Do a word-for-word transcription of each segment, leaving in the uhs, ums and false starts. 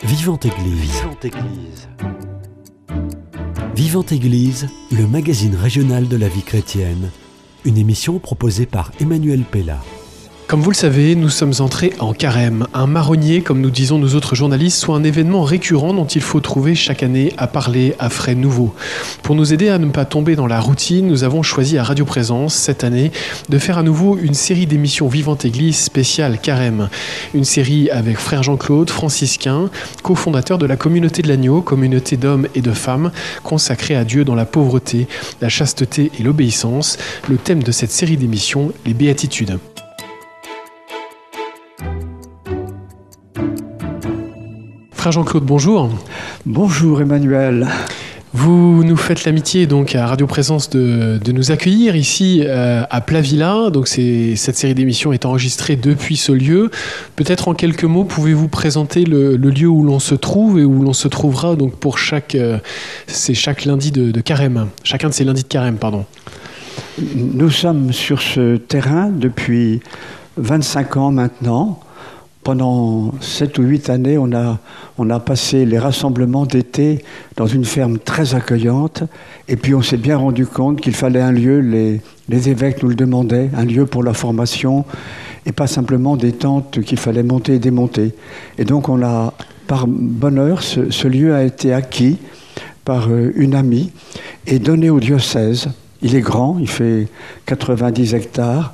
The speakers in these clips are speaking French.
Vivante Église. Vivante Église. Vivante Église, le magazine régional de la vie chrétienne. Une émission proposée par Emmanuel Pella. Comme vous le savez, nous sommes entrés en carême. Un marronnier, comme nous disons nous autres journalistes, soit un événement récurrent dont il faut trouver chaque année à parler à frais nouveaux. Pour nous aider à ne pas tomber dans la routine, nous avons choisi à Radio Présence, cette année, de faire à nouveau une série d'émissions Vivante Église spéciale carême. Une série avec frère Jean-Claude, franciscain, cofondateur de la communauté de l'Agneau, communauté d'hommes et de femmes, consacrée à Dieu dans la pauvreté, la chasteté et l'obéissance. Le thème de cette série d'émissions, les béatitudes. Frère Jean-Claude, bonjour. Bonjour Emmanuel. Vous nous faites l'amitié donc à Radio Présence de, de nous accueillir ici euh, à Plavilla. Donc c'est, cette série d'émissions est enregistrée depuis ce lieu. Peut-être en quelques mots, pouvez-vous présenter le, le lieu où l'on se trouve et où l'on se trouvera donc pour chaque, euh, c'est chaque lundi de, de carême, chacun de ces lundis de carême, pardon. Nous sommes sur ce terrain depuis vingt-cinq ans maintenant. Pendant sept ou huit années, on a, on a passé les rassemblements d'été dans une ferme très accueillante. Et puis on s'est bien rendu compte qu'il fallait un lieu, les, les évêques nous le demandaient, un lieu pour la formation et pas simplement des tentes qu'il fallait monter et démonter. Et donc on a, par bonheur, ce, ce lieu a été acquis par une amie et donné au diocèse. Il est grand, il fait quatre-vingt-dix hectares.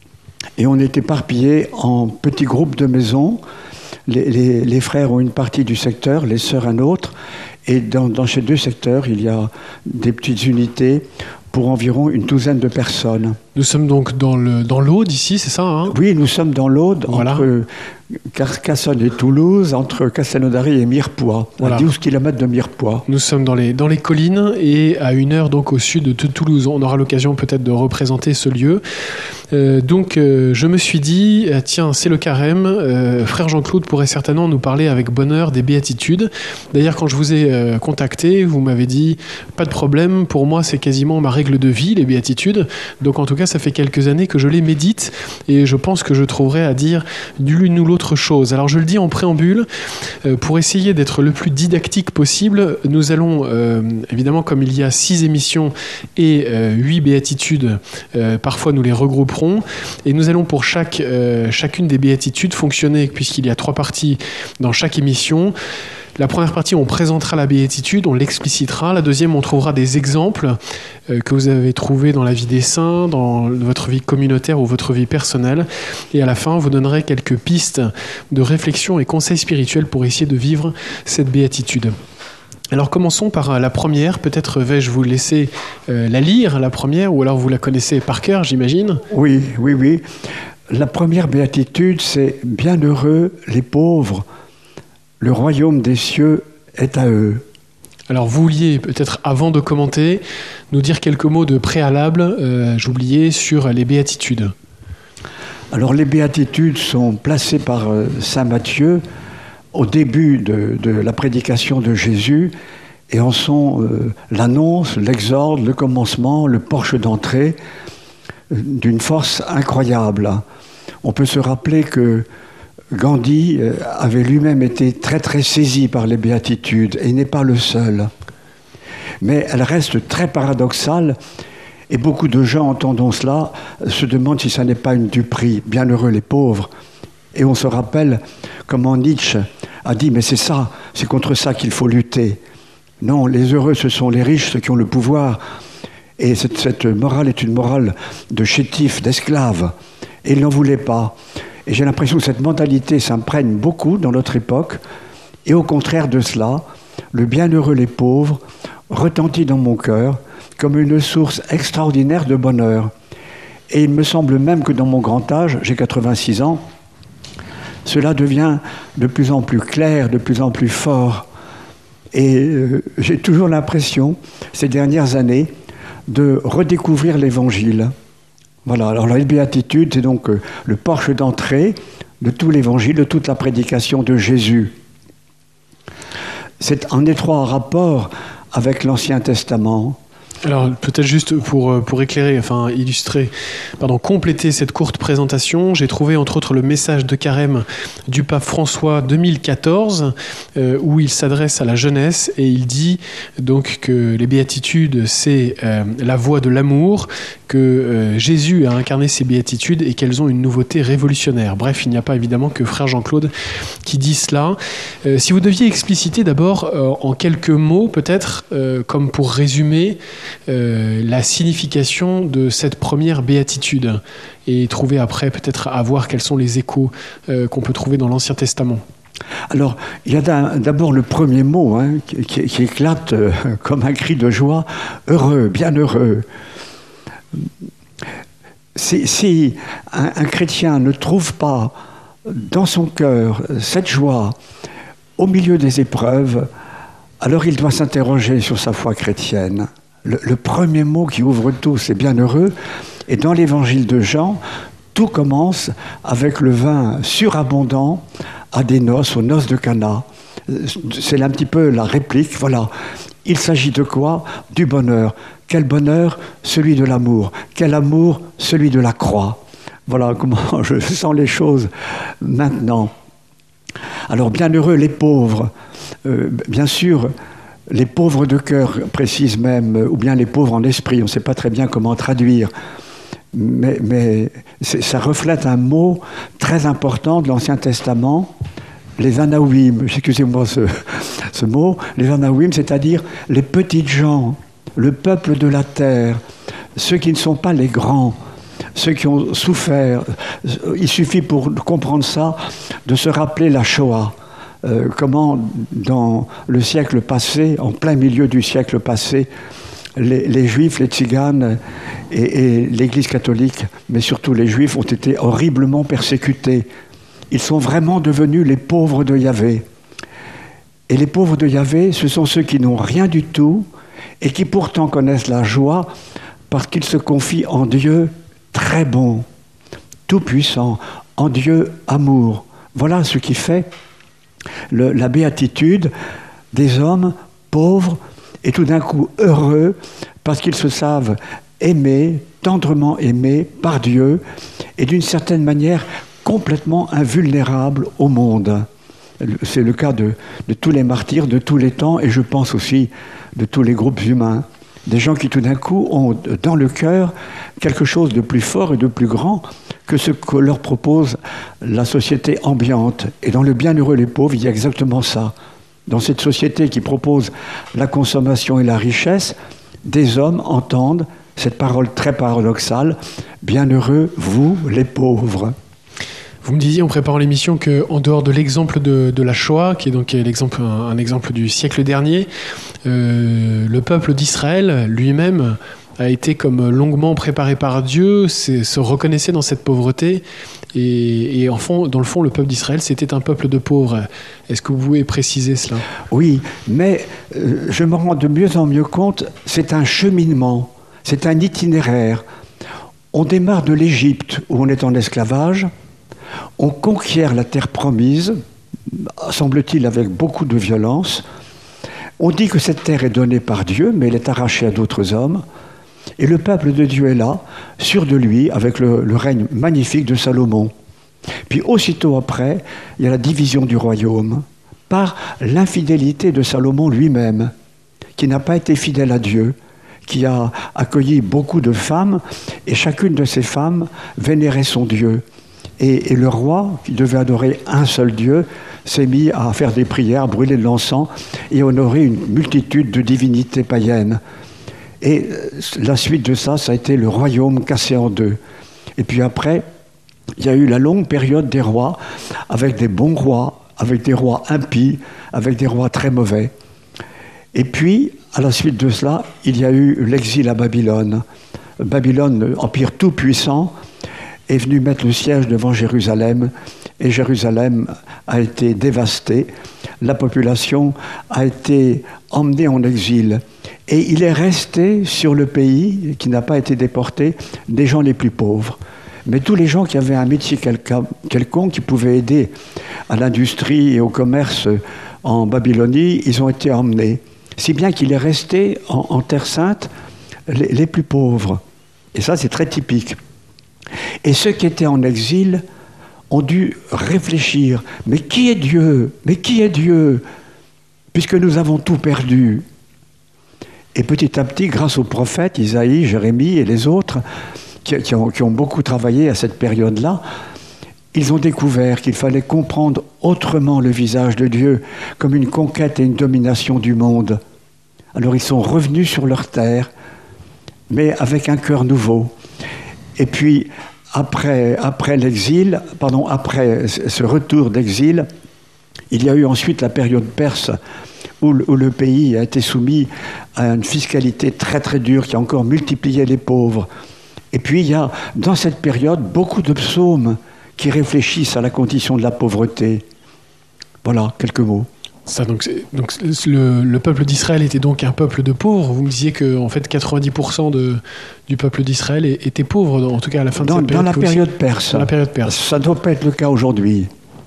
Et on est éparpillés en petits groupes de maisons. Les, les, les frères ont une partie du secteur, les sœurs un autre. Et dans, dans ces deux secteurs, il y a des petites unités pour environ une douzaine de personnes. Nous sommes donc dans, le, dans l'Aude ici, c'est ça hein Oui, nous sommes dans l'Aude, voilà. Entre Carcassonne et Toulouse, entre Castelnaudary et Mirepoix, voilà. À douze kilomètres de Mirepoix. Nous sommes dans les, dans les collines et à une heure donc au sud de Toulouse. On aura l'occasion peut-être de représenter ce lieu. Euh, donc euh, je me suis dit, euh, tiens, c'est le carême, euh, frère Jean-Claude pourrait certainement nous parler avec bonheur des béatitudes. D'ailleurs, quand je vous ai euh, contacté, vous m'avez dit, pas de problème, pour moi c'est quasiment ma règle de vie, les béatitudes. Donc en tout cas, ça fait quelques années que je les médite et je pense que je trouverai à dire l'une ou l'autre chose. Alors je le dis en préambule, euh, pour essayer d'être le plus didactique possible, nous allons, euh, évidemment, comme il y a six émissions et euh, huit béatitudes, euh, parfois nous les regrouperons et nous allons pour chaque, euh, chacune des béatitudes fonctionner, puisqu'il y a trois parties dans chaque émission. La première partie, on présentera la béatitude, on l'explicitera. La deuxième, on trouvera des exemples euh, que vous avez trouvés dans la vie des saints, dans votre vie communautaire ou votre vie personnelle. Et à la fin, on vous donnerai quelques pistes de réflexion et conseils spirituels pour essayer de vivre cette béatitude. Alors commençons par la première. Peut-être vais-je vous laisser euh, la lire, la première, ou alors vous la connaissez par cœur, j'imagine. Oui, oui, oui. La première béatitude, c'est « Bienheureux les pauvres ». Le royaume des cieux est à eux. Alors vous vouliez peut-être, avant de commenter, nous dire quelques mots de préalable, euh, j'oubliais, sur les béatitudes. Alors les béatitudes sont placées par euh, saint Matthieu au début de, de la prédication de Jésus et en sont euh, l'annonce, l'exorde, le commencement, le porche d'entrée euh, d'une force incroyable. On peut se rappeler que Gandhi avait lui-même été très très saisi par les béatitudes et il n'est pas le seul. Mais elle reste très paradoxale et beaucoup de gens entendant cela se demandent si ça n'est pas une duperie. Bienheureux les pauvres. Et on se rappelle comment Nietzsche a dit mais c'est ça, c'est contre ça qu'il faut lutter. Non, les heureux ce sont les riches, ceux qui ont le pouvoir. Et cette, cette morale est une morale de chétifs, d'esclaves. Et il n'en voulait pas. Et j'ai l'impression que cette mentalité s'imprègne beaucoup dans notre époque. Et au contraire de cela, le bienheureux les pauvres retentit dans mon cœur comme une source extraordinaire de bonheur. Et il me semble même que dans mon grand âge, j'ai quatre-vingt-six ans, cela devient de plus en plus clair, de plus en plus fort. Et euh, j'ai toujours l'impression, ces dernières années, de redécouvrir l'Évangile. Voilà, alors la béatitude, c'est donc le porche d'entrée de tout l'évangile, de toute la prédication de Jésus. C'est en étroit rapport avec l'Ancien Testament. Alors peut-être juste pour, pour éclairer, enfin illustrer, pardon, compléter cette courte présentation, j'ai trouvé entre autres le message de carême du pape François deux mille quatorze euh, où il s'adresse à la jeunesse et il dit donc que les béatitudes c'est euh, la voie de l'amour, que euh, Jésus a incarné ces béatitudes et qu'elles ont une nouveauté révolutionnaire. Bref, il n'y a pas évidemment que frère Jean-Claude qui dit cela. Euh, si vous deviez expliciter d'abord euh, en quelques mots peut-être, euh, comme pour résumer Euh, la signification de cette première béatitude et trouver après peut-être à voir quels sont les échos euh, qu'on peut trouver dans l'Ancien Testament. Alors, il y a d'abord le premier mot hein, qui, qui éclate euh, comme un cri de joie, heureux, bienheureux. Si, si un, un chrétien ne trouve pas dans son cœur cette joie au milieu des épreuves, alors il doit s'interroger sur sa foi chrétienne. Le, le premier mot qui ouvre tout, c'est bienheureux. Et dans l'évangile de Jean, tout commence avec le vin surabondant à des noces, aux noces de Cana. C'est un petit peu la réplique, voilà. Il s'agit de quoi? Du bonheur. Quel bonheur? Celui de l'amour. Quel amour? Celui de la croix. Voilà comment je sens les choses maintenant. Alors, bienheureux les pauvres. Euh, bien sûr, les pauvres de cœur, précise même, ou bien les pauvres en esprit, on ne sait pas très bien comment traduire, mais, mais ça reflète un mot très important de l'Ancien Testament, les Anawim, excusez-moi ce, ce mot, les Anawim, c'est-à-dire les petites gens, le peuple de la terre, ceux qui ne sont pas les grands, ceux qui ont souffert. Il suffit pour comprendre ça de se rappeler la Shoah. Euh, comment, dans le siècle passé, en plein milieu du siècle passé, les, les Juifs, les Tziganes et, et l'Église catholique, mais surtout les Juifs, ont été horriblement persécutés. Ils sont vraiment devenus les pauvres de Yahvé. Et les pauvres de Yahvé, ce sont ceux qui n'ont rien du tout et qui pourtant connaissent la joie parce qu'ils se confient en Dieu très bon, tout-puissant, en Dieu amour. Voilà ce qui fait Le, la béatitude des hommes pauvres et tout d'un coup heureux parce qu'ils se savent aimés, tendrement aimés par Dieu et d'une certaine manière complètement invulnérables au monde. C'est le cas de, de tous les martyrs de tous les temps et je pense aussi de tous les groupes humains. Des gens qui tout d'un coup ont dans le cœur quelque chose de plus fort et de plus grand que ce que leur propose la société ambiante. Et dans le bienheureux les pauvres, il y a exactement ça. Dans cette société qui propose la consommation et la richesse, des hommes entendent cette parole très paradoxale, bienheureux vous les pauvres. Vous me disiez en préparant l'émission qu'en dehors de l'exemple de, de la Shoah, qui est donc l'exemple, un, un exemple du siècle dernier, euh, le peuple d'Israël lui-même a été comme longuement préparé par Dieu, se reconnaissait dans cette pauvreté et, et en fond, dans le fond, le peuple d'Israël, c'était un peuple de pauvres. Est-ce que vous pouvez préciser cela? Oui, mais euh, je me rends de mieux en mieux compte, c'est un cheminement, c'est un itinéraire. On démarre de l'Égypte où on est en esclavage, on conquiert la terre promise, semble-t-il avec beaucoup de violence. On dit que cette terre est donnée par Dieu, mais elle est arrachée à d'autres hommes. Et le peuple de Dieu est là, sûr de lui, avec le, le règne magnifique de Salomon. Puis aussitôt après, il y a la division du royaume par l'infidélité de Salomon lui-même, qui n'a pas été fidèle à Dieu, qui a accueilli beaucoup de femmes, et chacune de ces femmes vénérait son Dieu. Et, et le roi, qui devait adorer un seul Dieu, s'est mis à faire des prières, brûler de l'encens et honorer une multitude de divinités païennes. Et la suite de ça, ça a été le royaume cassé en deux. Et puis après, il y a eu la longue période des rois, avec des bons rois, avec des rois impies, avec des rois très mauvais. Et puis, à la suite de cela, il y a eu l'exil à Babylone. Babylone, empire tout-puissant, est venu mettre le siège devant Jérusalem, et Jérusalem a été dévastée. La population a été emmenée en exil. Et il est resté sur le pays, qui n'a pas été déporté, des gens les plus pauvres. Mais tous les gens qui avaient un métier quelconque, qui pouvaient aider à l'industrie et au commerce en Babylonie, ils ont été emmenés. Si bien qu'il est resté en, en Terre Sainte les, les plus pauvres. Et ça, c'est très typique. Et ceux qui étaient en exil ont dû réfléchir. Mais qui est Dieu? Mais qui est Dieu? Puisque nous avons tout perdu. Et petit à petit, grâce aux prophètes, Isaïe, Jérémie et les autres, qui, qui, ont, qui ont beaucoup travaillé à cette période-là, ils ont découvert qu'il fallait comprendre autrement le visage de Dieu, comme une conquête et une domination du monde. Alors ils sont revenus sur leur terre, mais avec un cœur nouveau. Et puis, après, après l'exil, pardon, après ce retour d'exil, il y a eu ensuite la période perse, où le, où le pays a été soumis à une fiscalité très très dure qui a encore multiplié les pauvres. Et puis il y a dans cette période beaucoup de psaumes qui réfléchissent à la condition de la pauvreté. Voilà, quelques mots. Ça, donc, donc le, le peuple d'Israël était donc un peuple de pauvres. Vous me disiez que en fait quatre-vingt-dix pour cent de, du peuple d'Israël était pauvre, en tout cas à la fin de dans, cette période. Dans la période perse. Dans la période perse. Ça ne doit pas être le cas aujourd'hui.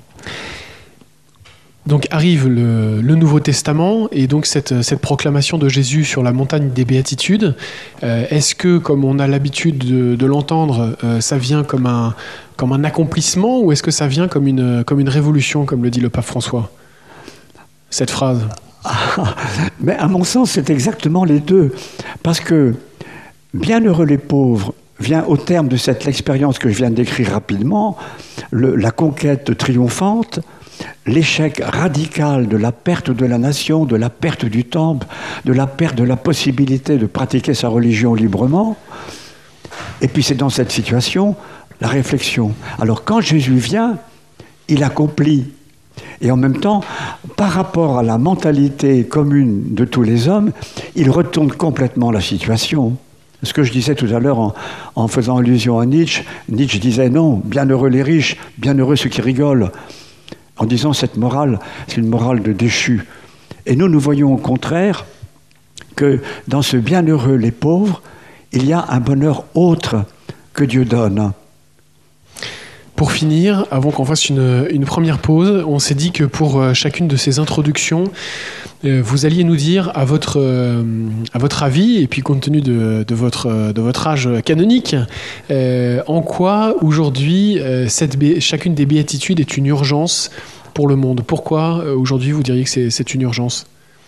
Donc arrive le, le Nouveau Testament et donc cette, cette proclamation de Jésus sur la montagne des Béatitudes. Euh, est-ce que, comme on a l'habitude de, de l'entendre, euh, ça vient comme un, comme un accomplissement ou est-ce que ça vient comme une, comme une révolution, comme le dit le pape François, cette phrase? Ah, mais à mon sens, c'est exactement les deux. Parce que bienheureux les pauvres vient au terme de cette expérience que je viens de décrire rapidement, le, la conquête triomphante, l'échec radical de la perte de la nation, de la perte du temple, de la perte de la possibilité de pratiquer sa religion librement. Et puis c'est dans cette situation la réflexion. Alors quand Jésus vient, il accomplit. Et en même temps, par rapport à la mentalité commune de tous les hommes, il retourne complètement la situation. Ce que je disais tout à l'heure en, en faisant allusion à Nietzsche, Nietzsche disait non, bienheureux les riches, bienheureux ceux qui rigolent. En disant cette morale, c'est une morale de déchu. Et nous, nous voyons au contraire que dans ce bienheureux les pauvres, il y a un bonheur autre que Dieu donne. Pour finir, avant qu'on fasse une, une première pause, on s'est dit que pour chacune de ces introductions, euh, vous alliez nous dire à votre, euh, à votre avis, et puis compte tenu de, de, votre, de votre âge canonique, euh, en quoi aujourd'hui euh, cette bé- chacune des béatitudes est une urgence pour le monde. Pourquoi euh, aujourd'hui vous diriez que c'est, c'est une urgence?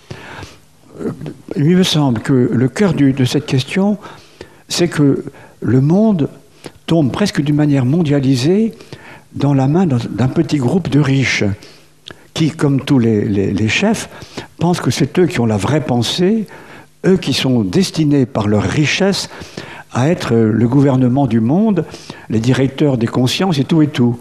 Il me semble que le cœur du, de cette question, c'est que le monde tombe presque d'une manière mondialisée dans la main d'un petit groupe de riches qui, comme tous les, les, les chefs, pensent que c'est eux qui ont la vraie pensée, eux qui sont destinés par leur richesse à être le gouvernement du monde, les directeurs des consciences et tout et tout.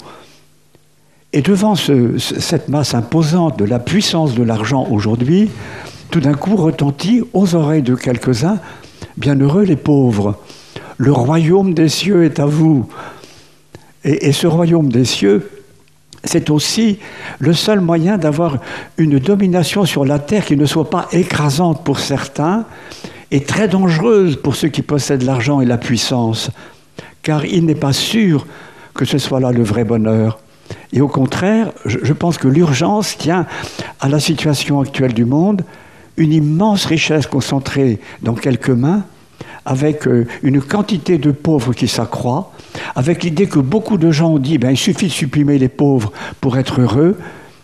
Et devant ce, cette masse imposante de la puissance de l'argent aujourd'hui, tout d'un coup retentit aux oreilles de quelques-uns « Bienheureux les pauvres ». Le royaume des cieux est à vous. Et, et ce royaume des cieux, c'est aussi le seul moyen d'avoir une domination sur la terre qui ne soit pas écrasante pour certains et très dangereuse pour ceux qui possèdent l'argent et la puissance. Car il n'est pas sûr que ce soit là le vrai bonheur. Et au contraire, je, je pense que l'urgence tient à la situation actuelle du monde, une immense richesse concentrée dans quelques mains, avec une quantité de pauvres qui s'accroît, avec l'idée que beaucoup de gens ont dit ben, il suffit de supprimer les pauvres pour être heureux,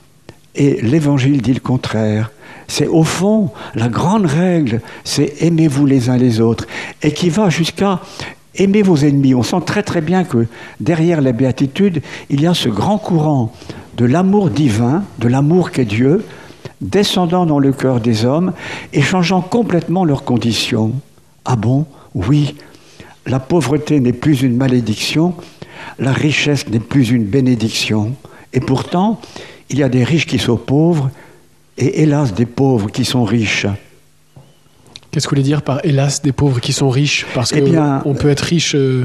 et l'Évangile dit le contraire. C'est au fond, la grande règle, c'est aimez-vous les uns les autres, et qui va jusqu'à aimer vos ennemis. On sent très très bien que derrière les béatitudes, il y a ce grand courant de l'amour divin, de l'amour qu'est Dieu, descendant dans le cœur des hommes et changeant complètement leurs conditions. Ah bon? Oui. La pauvreté n'est plus une malédiction, la richesse n'est plus une bénédiction. Et pourtant, il y a des riches qui sont pauvres et hélas des pauvres qui sont riches. Qu'est-ce que vous voulez dire par hélas des pauvres qui sont riches? Parce qu'on eh peut être riche... Euh,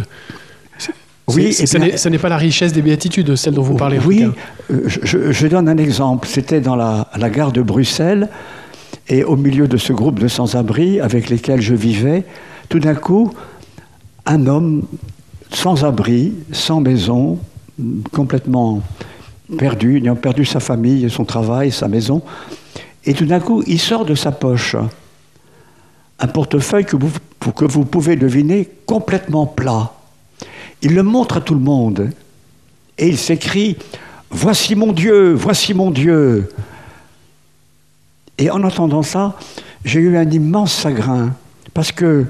oui, c'est, ça, bien, n'est, ça n'est pas la richesse des béatitudes, celle dont vous parlez. Oui, je, je donne un exemple. C'était dans la, la gare de Bruxelles. Et au milieu de ce groupe de sans-abri avec lesquels je vivais, tout d'un coup, un homme sans-abri, sans maison, complètement perdu, ayant perdu sa famille, son travail, sa maison, et tout d'un coup, il sort de sa poche un portefeuille que vous, que vous pouvez deviner complètement plat. Il le montre à tout le monde et il s'écrie « Voici mon Dieu, voici mon Dieu !» Et en entendant ça, j'ai eu un immense chagrin parce que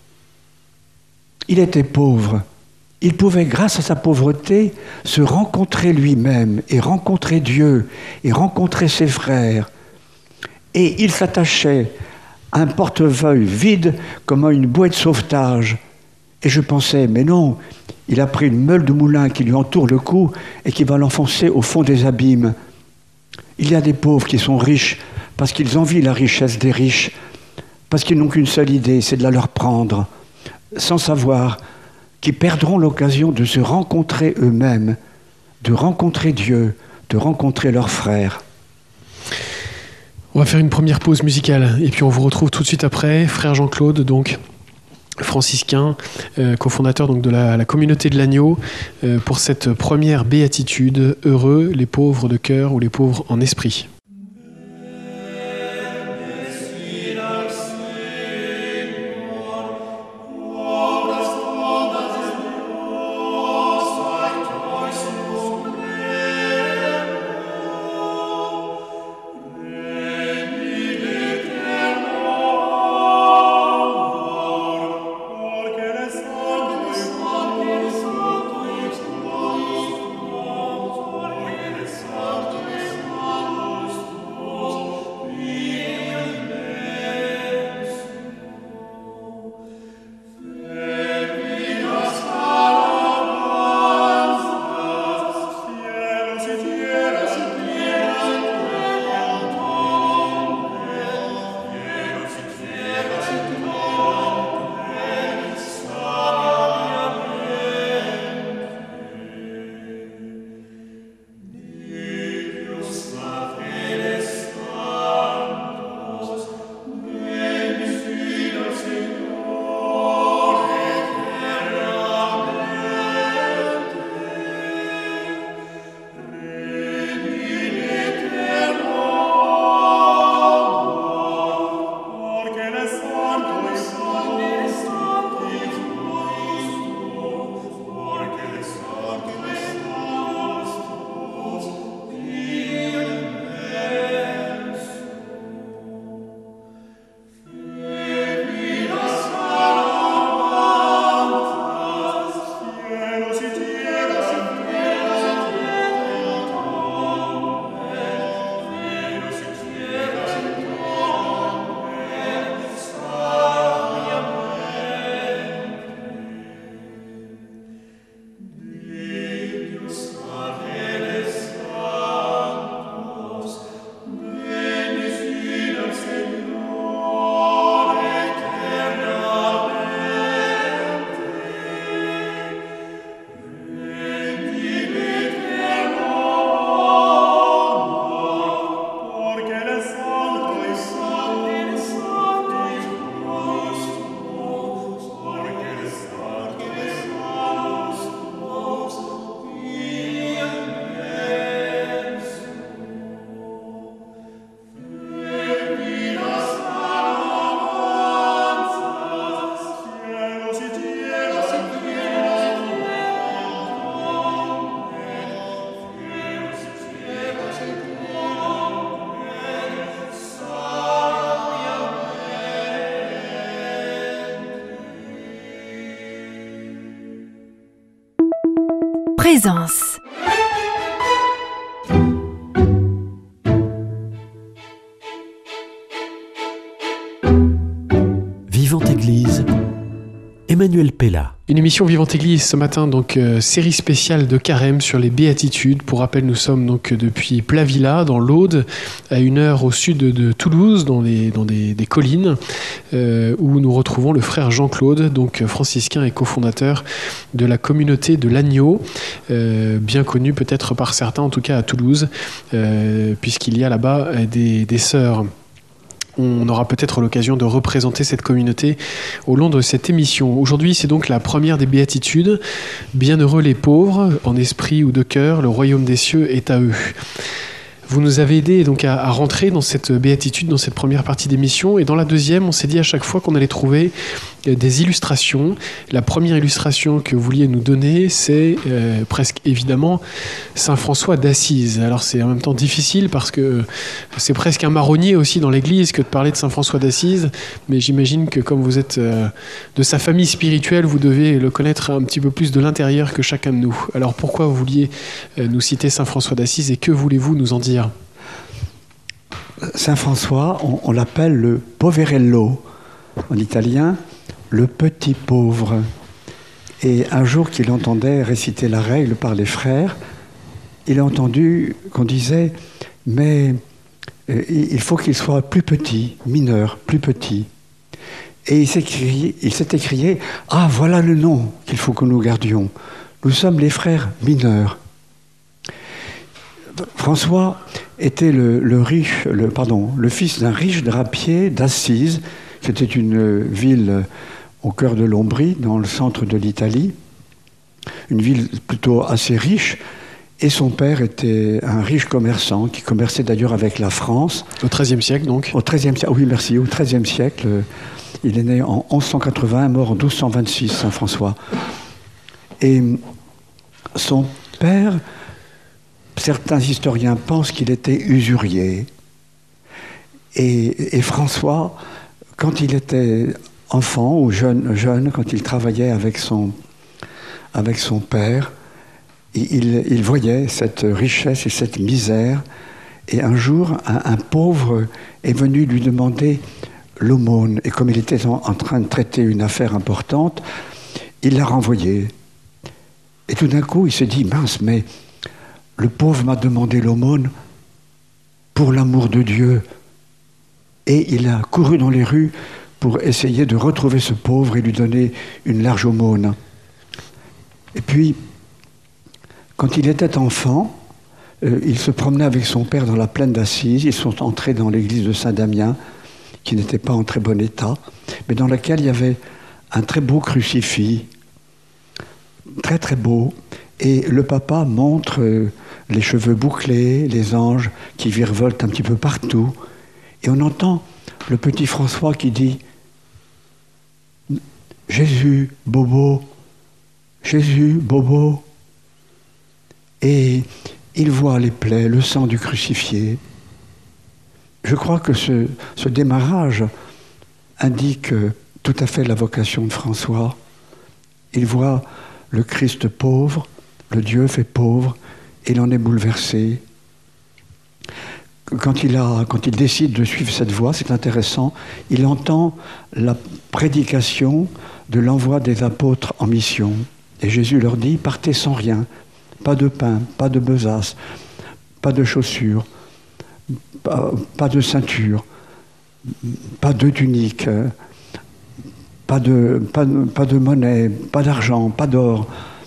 il était pauvre. Il pouvait, grâce à sa pauvreté, se rencontrer lui-même et rencontrer Dieu et rencontrer ses frères. Et il s'attachait à un portefeuille vide comme à une bouée de sauvetage. Et je pensais, mais non, il a pris une meule de moulin qui lui entoure le cou et qui va l'enfoncer au fond des abîmes. Il y a des pauvres qui sont riches parce qu'ils envient la richesse des riches, parce qu'ils n'ont qu'une seule idée, c'est de la leur prendre, sans savoir qu'ils perdront l'occasion de se rencontrer eux-mêmes, de rencontrer Dieu, de rencontrer leurs frères. On va faire une première pause musicale et puis on vous retrouve tout de suite après. Frère Jean-Claude, donc franciscain, euh, cofondateur donc de la, la communauté de l'Agneau, euh, pour cette première béatitude, heureux les pauvres de cœur ou les pauvres en esprit. Présence. Vivante Église, Emmanuel Pella. Une émission Vivante Église ce matin, donc euh, série spéciale de Carême sur les béatitudes. Pour rappel, nous sommes donc depuis Plavilla, dans l'Aude, à une heure au sud de, de Toulouse, dans, les, dans des, des collines, euh, où nous retrouvons le frère Jean-Claude, donc franciscain et cofondateur de la communauté de l'Agneau, euh, bien connu peut-être par certains, en tout cas à Toulouse, euh, puisqu'il y a là-bas des, des sœurs. On aura peut-être l'occasion de représenter cette communauté au long de cette émission. Aujourd'hui, c'est donc la première des béatitudes. Bienheureux les pauvres, en esprit ou de cœur, le royaume des cieux est à eux. Vous nous avez aidé donc à, à rentrer dans cette béatitude, dans cette première partie d'émission. Et dans la deuxième, on s'est dit à chaque fois qu'on allait trouver des illustrations. La première illustration que vous vouliez nous donner, c'est euh, presque évidemment Saint François d'Assise. Alors c'est en même temps difficile parce que c'est presque un marronnier aussi dans l'Église que de parler de Saint François d'Assise, mais j'imagine que comme vous êtes euh, de sa famille spirituelle, vous devez le connaître un petit peu plus de l'intérieur que chacun de nous. Alors pourquoi vous vouliez euh, nous citer Saint François d'Assise et que voulez-vous nous en dire ? Saint François, on, on l'appelle le poverello en italien, le petit pauvre. Et un jour qu'il entendait réciter la règle par les frères, il a entendu qu'on disait « mais euh, il faut qu'il soit plus petit, mineur, plus petit ». Et il s'est écrié, il s'est écrié « ah, voilà le nom qu'il faut que nous gardions. Nous sommes les frères mineurs ». François était le, le, riche, le, pardon, le fils d'un riche drapier d'Assise, qui était une ville au cœur de l'Ombrie, dans le centre de l'Italie, une ville plutôt assez riche, et son père était un riche commerçant, qui commerçait d'ailleurs avec la France. Au treizième siècle, donc ? Au treizième siècle, oui, merci, au treizième siècle. Il est né en onze cent quatre-vingts, mort en douze cent vingt-six, Saint François. Et son père, certains historiens pensent qu'il était usurier. Et, et François, quand il était enfant ou jeune, jeune, quand il travaillait avec son, avec son père, il, il voyait cette richesse et cette misère. Et un jour, un, un pauvre est venu lui demander l'aumône. Et comme il était en, en train de traiter une affaire importante, il l'a renvoyé. Et tout d'un coup, il s'est dit, mince, mais le pauvre m'a demandé l'aumône pour l'amour de Dieu. Et il a couru dans les rues pour essayer de retrouver ce pauvre et lui donner une large aumône. Et puis, quand il était enfant, euh, il se promenait avec son père dans la plaine d'Assise. Ils sont entrés dans l'église de Saint-Damien, qui n'était pas en très bon état, mais dans laquelle il y avait un très beau crucifix, très très beau. Et le papa montre euh, les cheveux bouclés, les anges qui virevoltent un petit peu partout. Et on entend le petit François qui dit « Jésus, Bobo, Jésus, Bobo ». Et il voit les plaies, le sang du crucifié. Je crois que ce, ce démarrage indique tout à fait la vocation de François. Il voit le Christ pauvre, le Dieu fait pauvre, et il en est bouleversé. Quand il, a, quand il décide de suivre cette voie, c'est intéressant, il entend la prédication de l'envoi des apôtres en mission. Et Jésus leur dit, partez sans rien, pas de pain, pas de besace, pas de chaussures, pas, pas de ceinture, pas de tunique, pas de, pas, pas de monnaie, pas d'argent, pas d'or.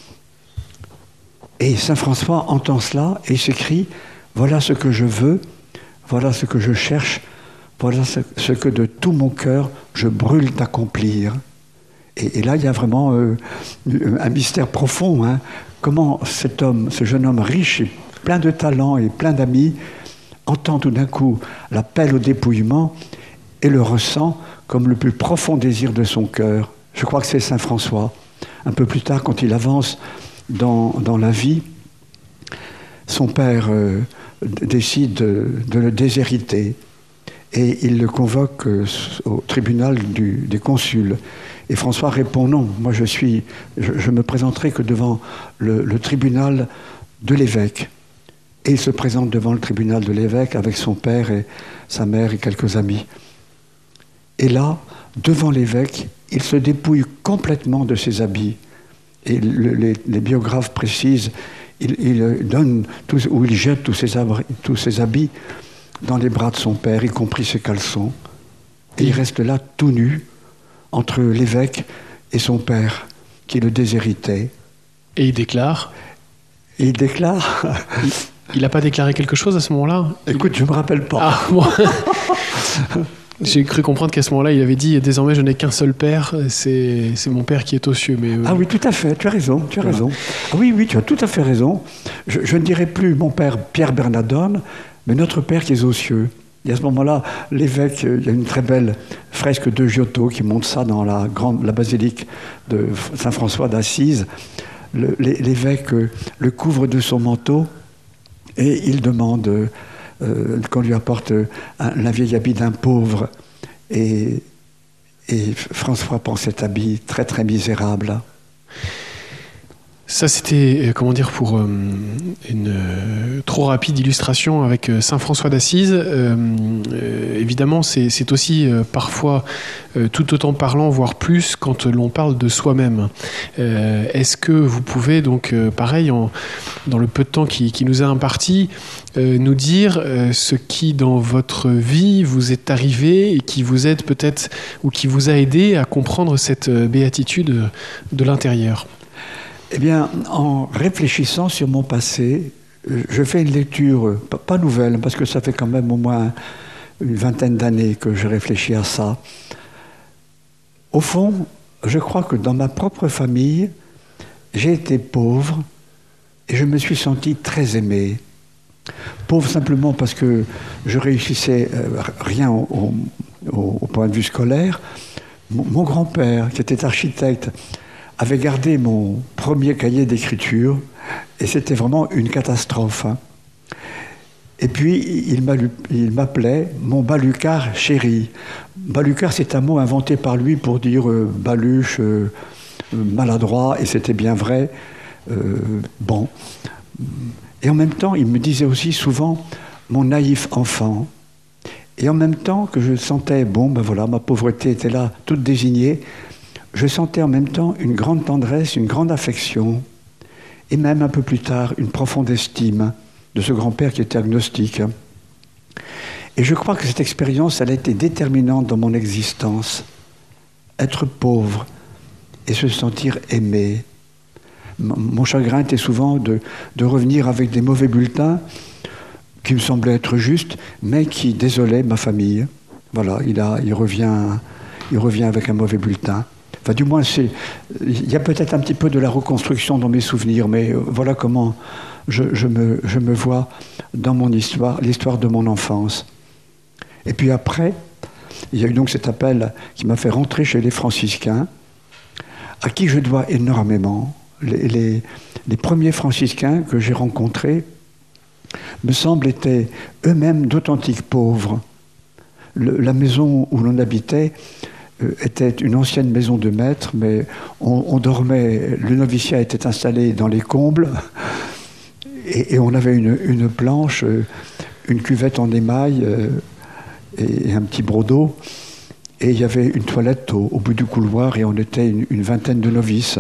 Et Saint François entend cela et il s'écrie, voilà ce que je veux, voilà ce que je cherche, voilà ce, ce que de tout mon cœur je brûle d'accomplir. Et, et là, il y a vraiment euh, un mystère profond. Hein. Comment cet homme, ce jeune homme riche et plein de talent et plein d'amis, entend tout d'un coup l'appel au dépouillement et le ressent comme le plus profond désir de son cœur. Je crois que c'est Saint François. Un peu plus tard, quand il avance dans, dans la vie, son père euh, décide de, de le déshériter et il le convoque euh, au tribunal du, des consuls. Et François répond non, moi je suis, je, je me présenterai que devant le, le tribunal de l'évêque. Et il se présente devant le tribunal de l'évêque avec son père et sa mère et quelques amis. Et là, devant l'évêque, il se dépouille complètement de ses habits. Et le, les, les biographes précisent, il, il donne, tous, ou il jette tous ses, abri, tous ses habits dans les bras de son père, y compris ses caleçons. Et il reste là tout nu, entre l'évêque et son père, qui le déshéritait. Et il déclare Et il déclare Il n'a pas déclaré quelque chose à ce moment-là ? Écoute, je ne me rappelle pas. Ah, bon. J'ai cru comprendre qu'à ce moment-là, il avait dit « Désormais, je n'ai qu'un seul père, c'est, c'est mon père qui est aux cieux. » Mais, euh... Ah oui, tout à fait, tu as raison, tu as voilà. raison. Ah oui, oui, tu as tout à fait raison. Je, je ne dirais plus mon père Pierre Bernardone, mais notre Père qui est aux cieux. Et à ce moment-là, l'évêque, il y a une très belle fresque de Giotto qui montre ça dans la, grande, la basilique de Saint-François d'Assise. Le, l'évêque le couvre de son manteau et il demande euh, qu'on lui apporte un, la vieille habit d'un pauvre. Et, et François prend cet habit très très misérable. Ça, c'était, comment dire, pour euh, une euh, trop rapide illustration avec euh, Saint François d'Assise. Euh, euh, évidemment, c'est, c'est aussi euh, parfois euh, tout autant parlant, voire plus, quand l'on parle de soi-même. Euh, est-ce que vous pouvez, donc, euh, pareil, en, dans le peu de temps qui, qui nous est imparti, euh, nous dire euh, ce qui, dans votre vie, vous est arrivé et qui vous aide peut-être, ou qui vous a aidé à comprendre cette euh, béatitude de l'intérieur ? Eh bien, en réfléchissant sur mon passé, je fais une lecture, pas nouvelle, parce que ça fait quand même au moins une vingtaine d'années que je réfléchis à ça. Au fond, je crois que dans ma propre famille, j'ai été pauvre et je me suis senti très aimé. Pauvre simplement parce que je réussissais rien au, au, au point de vue scolaire. Mon, mon grand-père, qui était architecte, avait gardé mon premier cahier d'écriture et c'était vraiment une catastrophe. Hein. Et puis, il, il m'appelait mon baluchard chéri. Baluchard, c'est un mot inventé par lui pour dire euh, baluche, euh, maladroit, et c'était bien vrai. Euh, bon. Et en même temps, il me disait aussi souvent mon naïf enfant. Et en même temps que je sentais, bon, ben voilà, ma pauvreté était là, toute désignée, je sentais en même temps une grande tendresse, une grande affection, et même un peu plus tard, une profonde estime de ce grand-père qui était agnostique. Et je crois que cette expérience, elle a été déterminante dans mon existence. Être pauvre et se sentir aimé. Mon chagrin était souvent de, de revenir avec des mauvais bulletins qui me semblaient être justes, mais qui désolaient ma famille. Voilà, il, a, il, revient, il revient avec un mauvais bulletin. Enfin, du moins, c'est, il y a peut-être un petit peu de la reconstruction dans mes souvenirs, mais voilà comment je, je, me, je me vois dans mon histoire, l'histoire de mon enfance. Et puis après, il y a eu donc cet appel qui m'a fait rentrer chez les franciscains, à qui je dois énormément. Les, les, les premiers franciscains que j'ai rencontrés, me semble, étaient eux-mêmes d'authentiques pauvres. Le, la maison où l'on habitait était une ancienne maison de maître, mais on, on dormait, le noviciat était installé dans les combles, et, et on avait une, une planche, une cuvette en émail euh, et, et un petit broc d'eau, et il y avait une toilette au, au bout du couloir, et on était une, une vingtaine de novices.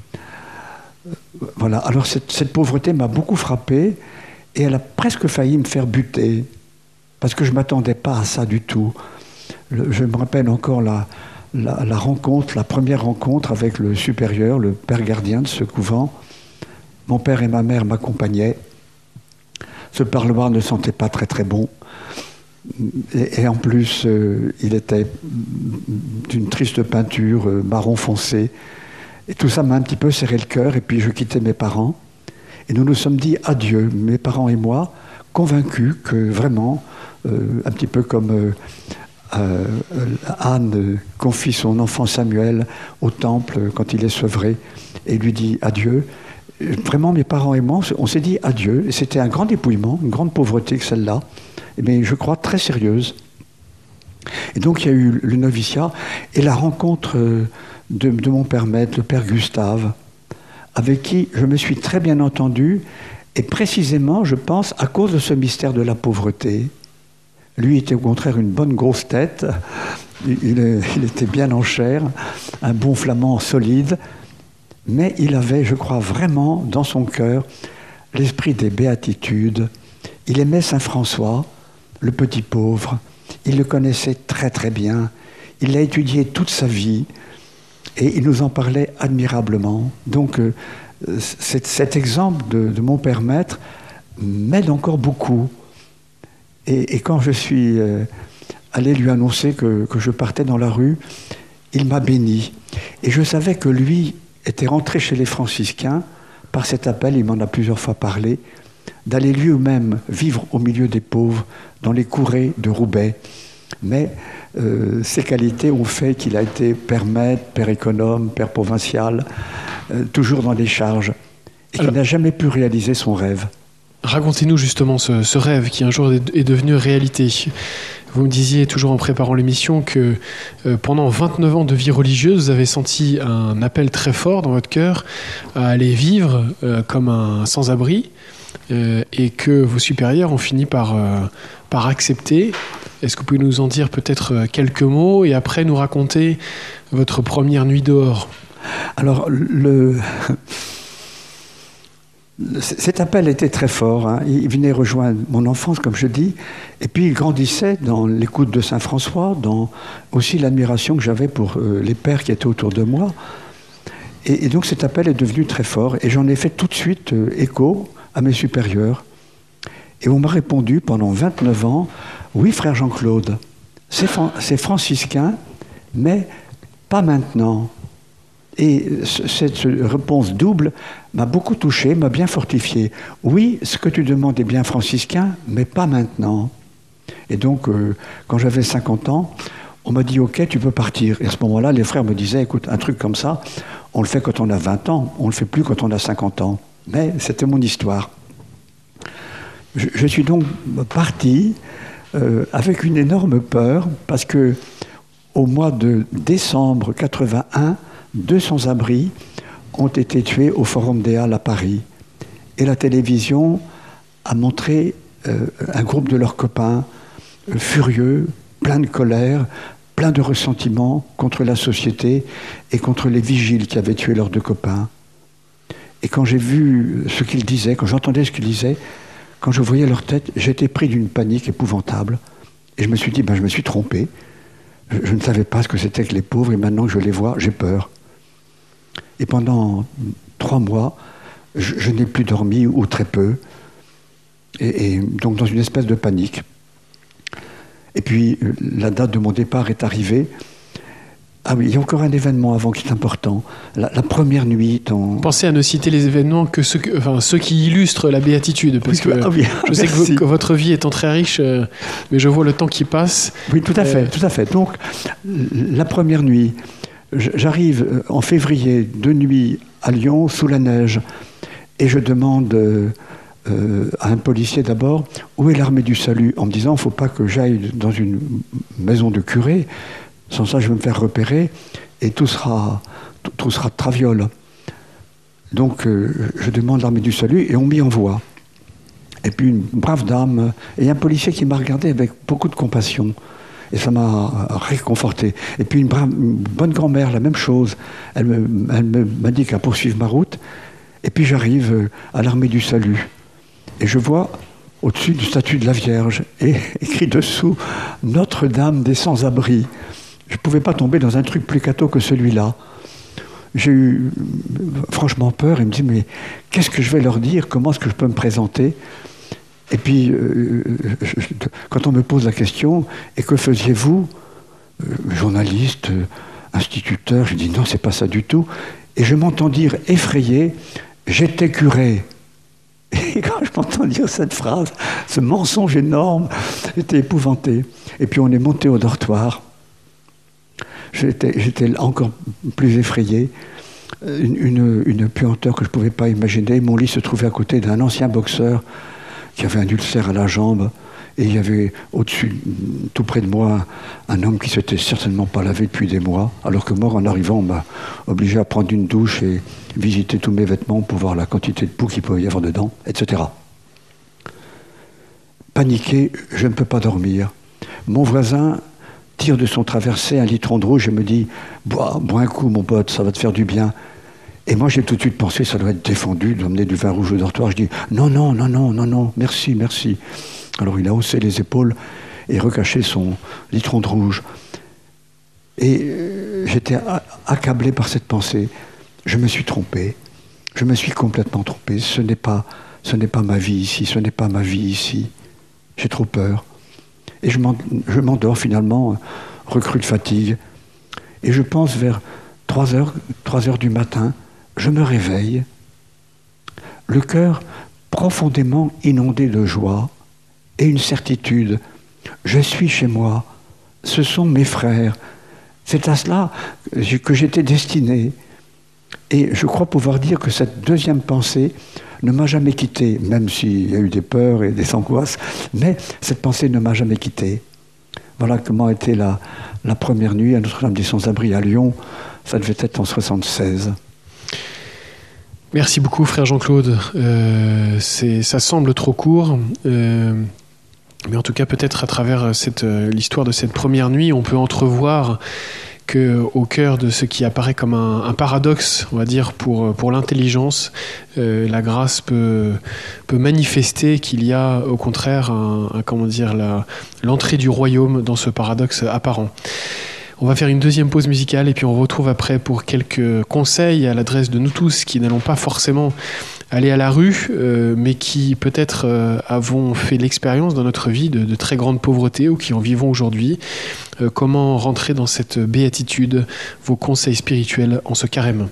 Voilà, alors cette, cette pauvreté m'a beaucoup frappé, et elle a presque failli me faire buter, parce que je ne m'attendais pas à ça du tout. Le, je me rappelle encore la, la, la rencontre, la première rencontre avec le supérieur, le père gardien de ce couvent. Mon père et ma mère m'accompagnaient. Ce parloir ne sentait pas très très bon. Et, et en plus, euh, il était d'une triste peinture, euh, marron foncé. Et tout ça m'a un petit peu serré le cœur, et puis je quittais mes parents. Et nous nous sommes dit adieu, mes parents et moi, convaincus que vraiment, euh, un petit peu comme euh, euh, Anne confie son enfant Samuel au temple quand il est sevré, et lui dit adieu. Vraiment, mes parents et moi, on s'est dit adieu. Et c'était un grand dépouillement, une grande pauvreté que celle-là, mais je crois très sérieuse. Et donc il y a eu le noviciat et la rencontre de, de mon père maître, le père Gustave, avec qui je me suis très bien entendu, et précisément, je pense, à cause de ce mystère de la pauvreté. Lui était au contraire une bonne grosse tête, il, il était bien en chair, un bon flamand solide, mais il avait, je crois vraiment, dans son cœur, l'esprit des béatitudes. Il aimait Saint François, le petit pauvre, il le connaissait très très bien, il l'a étudié toute sa vie, et il nous en parlait admirablement. Donc, euh, cet, cet exemple de, de mon père maître m'aide encore beaucoup. Et, et quand je suis euh, allé lui annoncer que, que je partais dans la rue, il m'a béni. Et je savais que lui était rentré chez les franciscains par cet appel, il m'en a plusieurs fois parlé, d'aller lui-même vivre au milieu des pauvres, dans les courées de Roubaix. Mais euh, ses qualités ont fait qu'il a été père maître, père économe, père provincial, euh, toujours dans les charges, et qu'il n'a jamais pu réaliser son rêve. Racontez-nous justement ce, ce rêve qui un jour est, est devenu réalité. Vous me disiez, toujours en préparant l'émission, que euh, pendant vingt-neuf ans de vie religieuse, vous avez senti un appel très fort dans votre cœur à aller vivre euh, comme un sans-abri, euh, et que vos supérieurs ont fini par, euh, par accepter. Est-ce que vous pouvez nous en dire peut-être quelques mots et après nous raconter votre première nuit dehors? Alors, le... cet appel était très fort. Hein. Il venait rejoindre mon enfance, comme je dis, et puis il grandissait dans l'écoute de Saint François, dans aussi l'admiration que j'avais pour euh, les pères qui étaient autour de moi. Et, et donc cet appel est devenu très fort, et j'en ai fait tout de suite euh, écho à mes supérieurs. Et on m'a répondu pendant vingt-neuf ans, oui, frère Jean-Claude, c'est, c'est franciscain, mais pas maintenant. Et cette réponse double m'a beaucoup touché, m'a bien fortifié. Oui, ce que tu demandes est bien franciscain, mais pas maintenant. Et donc, euh, quand j'avais cinquante ans, on m'a dit « Ok, tu peux partir ». Et à ce moment-là, les frères me disaient « Écoute, un truc comme ça, on le fait quand on a vingt ans, on ne le fait plus quand on a cinquante ans ». Mais c'était mon histoire. Je, je suis donc parti euh, avec une énorme peur, parce que au mois de décembre quatre-vingt-un, deux sans-abri ont été tués au Forum des Halles à Paris. Et la télévision a montré euh, un groupe de leurs copains euh, furieux, plein de colère, plein de ressentiment contre la société et contre les vigiles qui avaient tué leurs deux copains. Et quand j'ai vu ce qu'ils disaient, quand j'entendais ce qu'ils disaient, quand je voyais leur tête, j'étais pris d'une panique épouvantable. Et je me suis dit, ben, je me suis trompé. Je, je ne savais pas ce que c'était que les pauvres, et maintenant que je les vois, j'ai peur. Et pendant trois mois, je, je n'ai plus dormi, ou très peu. Et, et donc dans une espèce de panique. Et puis, la date de mon départ est arrivée. Ah oui, il y a encore un événement avant qui est important. La, la première nuit... Dans... Pensez à ne citer les événements que ceux, que, enfin, ceux qui illustrent la béatitude. Parce oui, que ah oui, je sais que, vous, que votre vie étant très riche, euh, mais je vois le temps qui passe. Oui, tout à fait, euh... tout à fait. Donc, la première nuit, j'arrive en février, de nuit à Lyon, sous la neige, et je demande euh, euh, à un policier d'abord, où est l'armée du salut? En me disant, il ne faut pas que j'aille dans une maison de curé. Sans ça, je vais me faire repérer et tout sera, tout, tout sera de traviole. Donc, euh, je demande l'armée du salut et on m'y envoie. Et puis, une brave dame et un policier qui m'a regardé avec beaucoup de compassion. Et ça m'a réconforté. Et puis, une, brave, une bonne grand-mère, la même chose. Elle, me, elle me, m'a dit qu'à poursuivre ma route. Et puis, j'arrive à l'armée du salut. Et je vois au-dessus du statue de la Vierge et écrit dessous « Notre-Dame des sans-abri ». Je ne pouvais pas tomber dans un truc plus catho que celui-là. J'ai eu franchement peur. Il me dit, mais qu'est-ce que je vais leur dire? Comment est-ce que je peux me présenter? Et puis, euh, je, quand on me pose la question, et que faisiez-vous? euh, Journaliste, euh, instituteur, je dis, non, c'est pas ça du tout. Et je m'entends dire, effrayé, j'étais curé. Et quand je m'entends dire cette phrase, ce mensonge énorme, j'étais épouvanté. Et puis on est monté au dortoir. J'étais, j'étais encore plus effrayé, une, une, une puanteur que je ne pouvais pas imaginer. Mon lit se trouvait à côté d'un ancien boxeur qui avait un ulcère à la jambe, et il y avait au-dessus, tout près de moi, un homme qui ne s'était certainement pas lavé depuis des mois, alors que moi, en arrivant, on m'a obligé à prendre une douche et visiter tous mes vêtements pour voir la quantité de poux qu'il pouvait y avoir dedans, et cetera. Paniqué, je ne peux pas dormir. Mon voisin tire de son traversier un litron de rouge et me dit « Bois, bois un coup, mon pote, ça va te faire du bien. » Et moi, j'ai tout de suite pensé, ça doit être défendu d'emmener du vin rouge au dortoir. Je dis « Non, non, non, non, non, non, merci, merci. » Alors, il a haussé les épaules et recaché son litron de rouge. Et euh, j'étais accablé par cette pensée. Je me suis trompé. Je me suis complètement trompé. Ce n'est pas, ce n'est pas ma vie ici. Ce n'est pas ma vie ici. J'ai trop peur. Et je, je m'endors finalement, recrue de fatigue. Et je pense vers trois heures, trois heures du matin, je me réveille. Le cœur profondément inondé de joie et une certitude. Je suis chez moi, ce sont mes frères. C'est à cela que j'étais destiné. Et je crois pouvoir dire que cette deuxième pensée ne m'a jamais quitté, même s'il y a eu des peurs et des angoisses, mais cette pensée ne m'a jamais quitté. Voilà comment était la, la première nuit à Notre-Dame des Sans-Abris à Lyon. Ça devait être en soixante-seize. Merci beaucoup, frère Jean-Claude. Euh, c'est, ça semble trop court, euh, mais en tout cas, peut-être à travers cette, euh, l'histoire de cette première nuit, on peut entrevoir qu'au cœur de ce qui apparaît comme un, un paradoxe, on va dire, pour, pour l'intelligence, euh, la grâce peut, peut manifester qu'il y a au contraire un, un, comment dire, la, l'entrée du royaume dans ce paradoxe apparent. On va faire une deuxième pause musicale et puis on retrouve après pour quelques conseils à l'adresse de nous tous qui n'allons pas forcément aller à la rue, euh, mais qui peut-être euh, avons fait l'expérience dans notre vie de, de très grande pauvreté ou qui en vivons aujourd'hui. Euh, comment rentrer dans cette béatitude? Vos conseils spirituels en ce carême.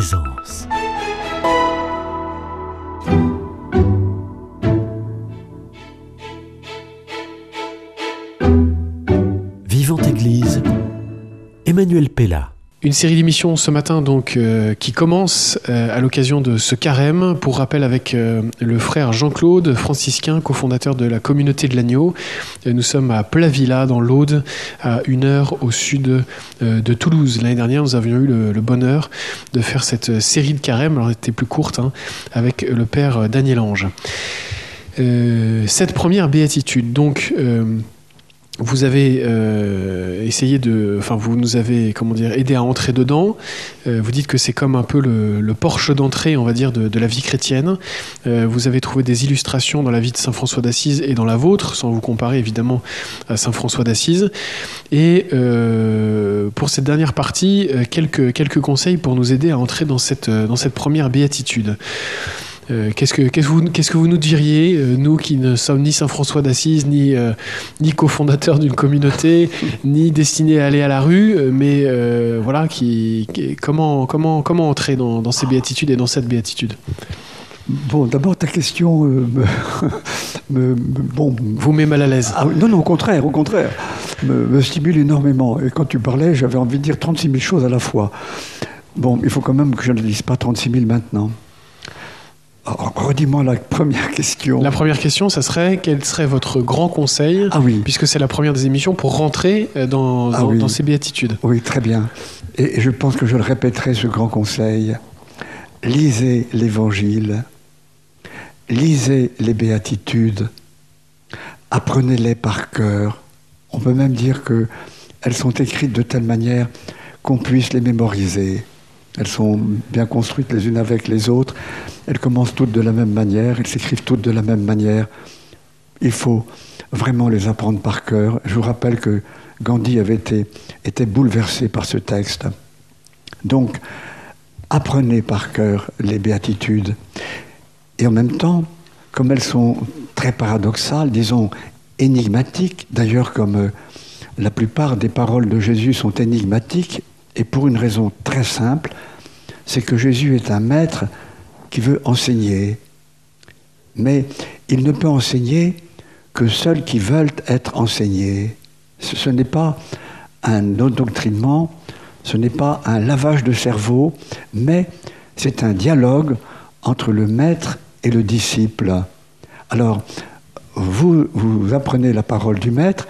présence. Vivante Église, Emmanuel Pella. Une série d'émissions ce matin donc euh, qui commence euh, à l'occasion de ce carême, pour rappel avec euh, le frère Jean-Claude, franciscain, cofondateur de la communauté de l'Agneau. Euh, nous sommes à Plavilla dans l'Aude, à une heure au sud euh, de Toulouse. L'année dernière, nous avions eu le, le bonheur de faire cette série de carême, alors elle était plus courte, hein, avec le père Daniel Ange. Euh, cette première béatitude, donc... Euh, Vous avez euh, essayé de, enfin vous nous avez, comment dire, aidé à entrer dedans. Euh, vous dites que c'est comme un peu le, le porche d'entrée, on va dire, de, de la vie chrétienne. Euh, vous avez trouvé des illustrations dans la vie de saint François d'Assise et dans la vôtre, sans vous comparer évidemment à saint François d'Assise. Et euh, pour cette dernière partie, quelques quelques conseils pour nous aider à entrer dans cette dans cette première béatitude. Euh, qu'est-ce que, qu'est-ce que vous, qu'est-ce que vous nous diriez, euh, nous qui ne sommes ni saint François d'Assise, ni, euh, ni cofondateurs d'une communauté, ni destinés à aller à la rue, euh, mais euh, voilà, qui, qui, comment, comment, comment entrer dans, dans ces béatitudes et dans cette béatitude ? Bon, d'abord, ta question euh, me, me, me, bon, vous met mal à l'aise. Ah, non, non, au contraire, au contraire, me, me stimule énormément. Et quand tu parlais, j'avais envie de dire trente-six mille choses à la fois. Bon, il faut quand même que je ne dise pas trente-six mille maintenant. Redis-moi la première question. La première question, ça serait, quel serait votre grand conseil, ah oui. puisque c'est la première des émissions, pour rentrer dans, ah dans, oui. dans ces béatitudes. Oui, très bien. Et je pense que je le répéterai, ce grand conseil. Lisez l'Évangile, lisez les béatitudes, apprenez-les par cœur. On peut même dire qu'elles sont écrites de telle manière qu'on puisse les mémoriser. Elles sont bien construites les unes avec les autres. Elles commencent toutes de la même manière. Elles s'écrivent toutes de la même manière. Il faut vraiment les apprendre par cœur. Je vous rappelle que Gandhi avait été, été bouleversé par ce texte. Donc, apprenez par cœur les béatitudes. Et en même temps, comme elles sont très paradoxales, disons énigmatiques, d'ailleurs comme euh, la plupart des paroles de Jésus sont énigmatiques, et pour une raison très simple, c'est que Jésus est un maître qui veut enseigner. Mais il ne peut enseigner que ceux qui veulent être enseignés. Ce, ce n'est pas un endoctrinement, ce n'est pas un lavage de cerveau, mais c'est un dialogue entre le maître et le disciple. Alors, vous, vous apprenez la parole du maître,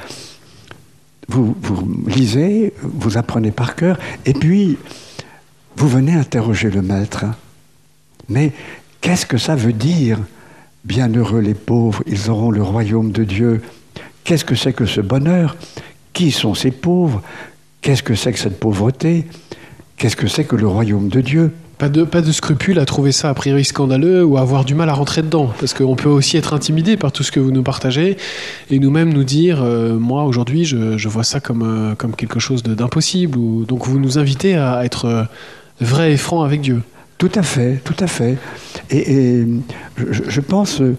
Vous, vous lisez, vous apprenez par cœur, et puis vous venez interroger le maître. Mais qu'est-ce que ça veut dire ? Bienheureux les pauvres, ils auront le royaume de Dieu. Qu'est-ce que c'est que ce bonheur ? Qui sont ces pauvres ? Qu'est-ce que c'est que cette pauvreté ? Qu'est-ce que c'est que le royaume de Dieu ? Pas de, pas de scrupule à trouver ça a priori scandaleux ou à avoir du mal à rentrer dedans, parce qu'on peut aussi être intimidé par tout ce que vous nous partagez et nous-mêmes nous dire euh, moi aujourd'hui je, je vois ça comme, euh, comme quelque chose de, d'impossible, ou, donc vous nous invitez à être euh, vrai et franc avec Dieu. Tout à fait, tout à fait. Et, et je, je pense euh,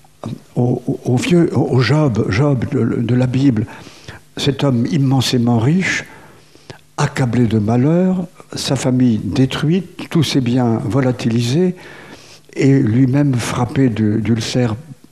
au, au vieux, au Job, Job de, de la Bible, cet homme immensément riche, accablé de malheur, sa famille détruite, tous ses biens volatilisés, et lui-même frappé de, d'ulcères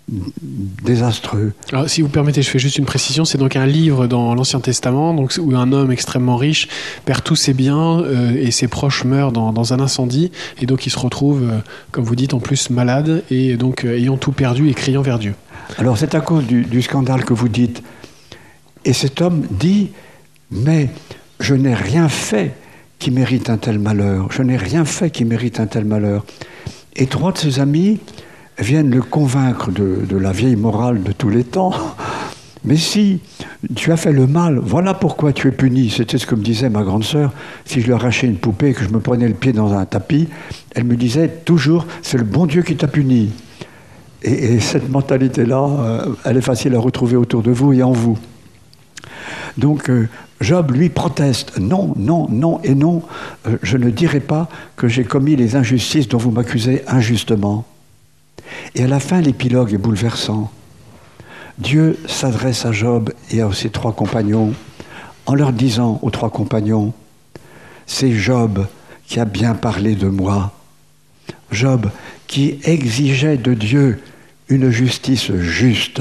désastreux. Alors, si vous permettez, je fais juste une précision, c'est donc un livre dans l'Ancien Testament donc, où un homme extrêmement riche perd tous ses biens euh, et ses proches meurent dans, dans un incendie, et donc il se retrouve, euh, comme vous dites, en plus malade, et donc euh, ayant tout perdu et criant vers Dieu. Alors c'est à cause du, du scandale que vous dites. Et cet homme dit, mais je n'ai rien fait qui mérite un tel malheur. Je n'ai rien fait qui mérite un tel malheur. Et trois de ses amis viennent le convaincre de, de la vieille morale de tous les temps. Mais si tu as fait le mal, voilà pourquoi tu es puni. C'était ce que me disait ma grande sœur. Si je lui arrachais une poupée et que je me prenais le pied dans un tapis, elle me disait toujours, c'est le bon Dieu qui t'a puni. Et, et cette mentalité-là, euh, elle est facile à retrouver autour de vous et en vous. Donc, euh, Job, lui, proteste. Non, non, non et non. Euh, je ne dirai pas que j'ai commis les injustices dont vous m'accusez injustement. Et à la fin, l'épilogue est bouleversant. Dieu s'adresse à Job et à ses trois compagnons en leur disant aux trois compagnons, c'est Job qui a bien parlé de moi. Job, qui exigeait de Dieu une justice juste.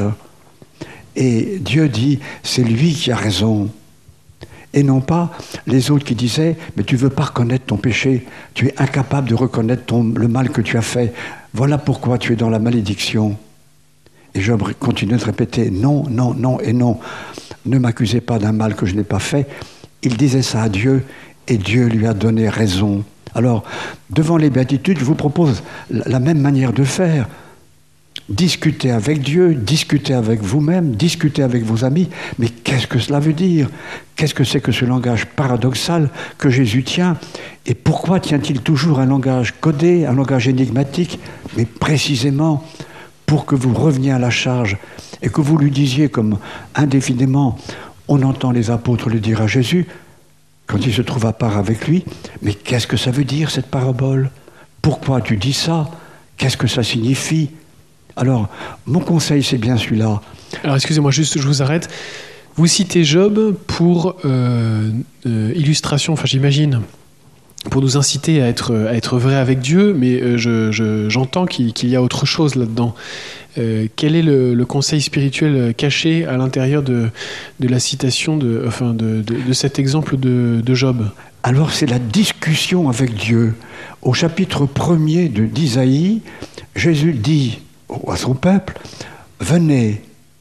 Et Dieu dit, c'est lui qui a raison. Et non pas les autres qui disaient, mais tu ne veux pas reconnaître ton péché, tu es incapable de reconnaître ton, le mal que tu as fait. Voilà pourquoi tu es dans la malédiction. Et Job continuait de répéter, non, non, non et non. Ne m'accusez pas d'un mal que je n'ai pas fait. Il disait ça à Dieu et Dieu lui a donné raison. Alors, devant les béatitudes, je vous propose la même manière de faire. Discutez avec Dieu, discutez avec vous-même, discutez avec vos amis. Mais qu'est-ce que cela veut dire? Qu'est-ce que c'est que ce langage paradoxal que Jésus tient? Et pourquoi tient-il toujours un langage codé, un langage énigmatique? Mais précisément pour que vous reveniez à la charge et que vous lui disiez comme indéfiniment, on entend les apôtres le dire à Jésus, quand il se trouve à part avec lui, mais qu'est-ce que ça veut dire cette parabole? Pourquoi tu dis ça? Qu'est-ce que ça signifie? Alors, mon conseil, c'est bien celui-là. Alors, excusez-moi, juste, je vous arrête. Vous citez Job pour euh, euh, illustration, enfin j'imagine, pour nous inciter à être, à être vrai avec Dieu, mais euh, je, je, j'entends qu'il, qu'il y a autre chose là-dedans. Euh, quel est le, le conseil spirituel caché à l'intérieur de, de la citation, de, enfin de, de, de cet exemple de, de Job? Alors, c'est la discussion avec Dieu. Au chapitre premier de, d'Isaïe, Jésus dit à son peuple, venez,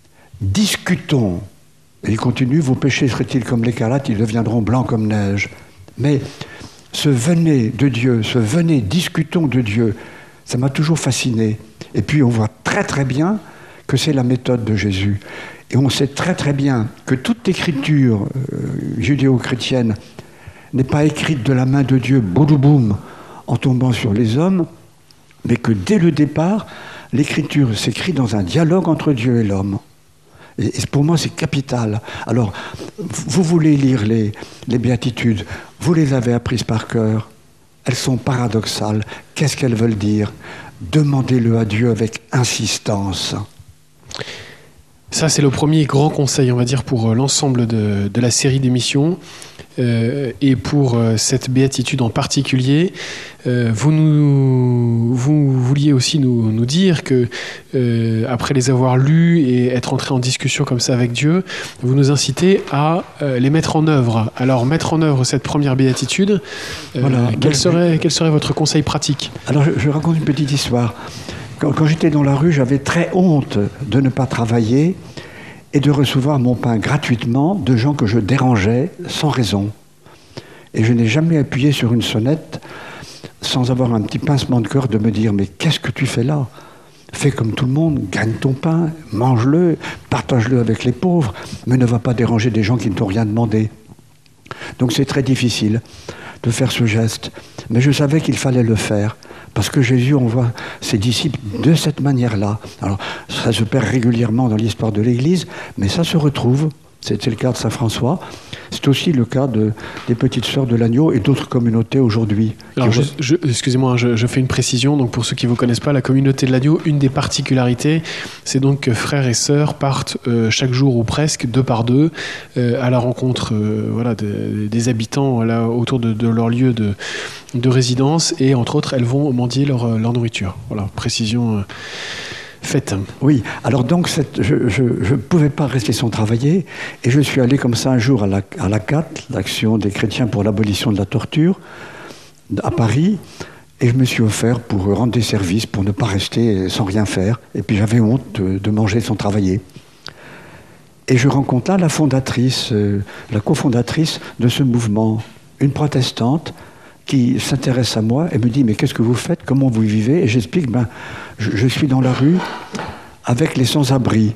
discutons. Et il continue, vos péchés seraient-ils comme l'écarlate, ils deviendront blancs comme neige. Mais ce venez de Dieu, ce venez, discutons de Dieu, ça m'a toujours fasciné. Et puis on voit très très bien que c'est la méthode de Jésus. Et on sait très très bien que toute l'écriture euh, judéo-chrétienne n'est pas écrite de la main de Dieu, boum, en tombant sur les hommes, mais que dès le départ, l'écriture s'écrit dans un dialogue entre Dieu et l'homme. Et pour moi, c'est capital. Alors, vous voulez lire les, les béatitudes, vous les avez apprises par cœur, elles sont paradoxales. Qu'est-ce qu'elles veulent dire? Demandez-le à Dieu avec insistance. Ça, c'est le premier grand conseil, on va dire, pour l'ensemble de, de la série d'émissions. Euh, et pour euh, cette béatitude en particulier, euh, vous, nous, vous vouliez aussi nous, nous dire que, euh, après les avoir lus et être entré en discussion comme ça avec Dieu, vous nous incitez à euh, les mettre en œuvre. Alors, mettre en œuvre cette première béatitude, euh, voilà. quel, serait, quel serait votre conseil pratique? Alors, je, je raconte une petite histoire. Quand, quand j'étais dans la rue, j'avais très honte de ne pas travailler et de recevoir mon pain gratuitement de gens que je dérangeais sans raison. Et je n'ai jamais appuyé sur une sonnette sans avoir un petit pincement de cœur de me dire « Mais qu'est-ce que tu fais là ? Fais comme tout le monde, gagne ton pain, mange-le, partage-le avec les pauvres, mais ne va pas déranger des gens qui ne t'ont rien demandé. » Donc c'est très difficile de faire ce geste. Mais je savais qu'il fallait le faire. Parce que Jésus envoie ses disciples de cette manière-là. Alors, ça se perd régulièrement dans l'histoire de l'Église, mais ça se retrouve. C'était le cas de Saint François. C'est aussi le cas de, des Petites Sœurs de l'Agneau et d'autres communautés aujourd'hui. Alors, je, je, excusez-moi, je, je fais une précision. Donc, pour ceux qui ne vous connaissent pas, la communauté de l'Agneau, une des particularités, c'est donc que frères et sœurs partent euh, chaque jour ou presque, deux par deux, euh, à la rencontre euh, voilà, de, des habitants là, autour de, de leur lieu de, de résidence. Et entre autres, elles vont mendier leur, leur nourriture. Voilà, précision... Euh, Faites. Oui, alors donc cette, je ne pouvais pas rester sans travailler et je suis allé comme ça un jour à la, à la C A T, l'Action des chrétiens pour l'abolition de la torture, à Paris, et je me suis offert pour rendre des services, pour ne pas rester sans rien faire. Et puis j'avais honte de, de manger sans travailler. Et je rencontre là la fondatrice, euh, la cofondatrice de ce mouvement, une protestante, qui s'intéresse à moi et me dit « Mais qu'est-ce que vous faites? Comment vous vivez ?» Et j'explique ben, je, je suis dans la rue avec les sans-abri.